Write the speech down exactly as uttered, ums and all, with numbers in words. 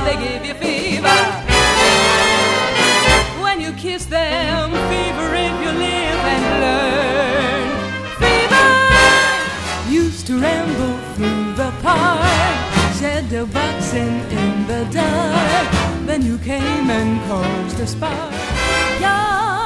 they give you fever. When you kiss them, fever if you live and learn. Fever used to ramble through the park, shadow boxing in the dark. Then you came and caused a spark. Your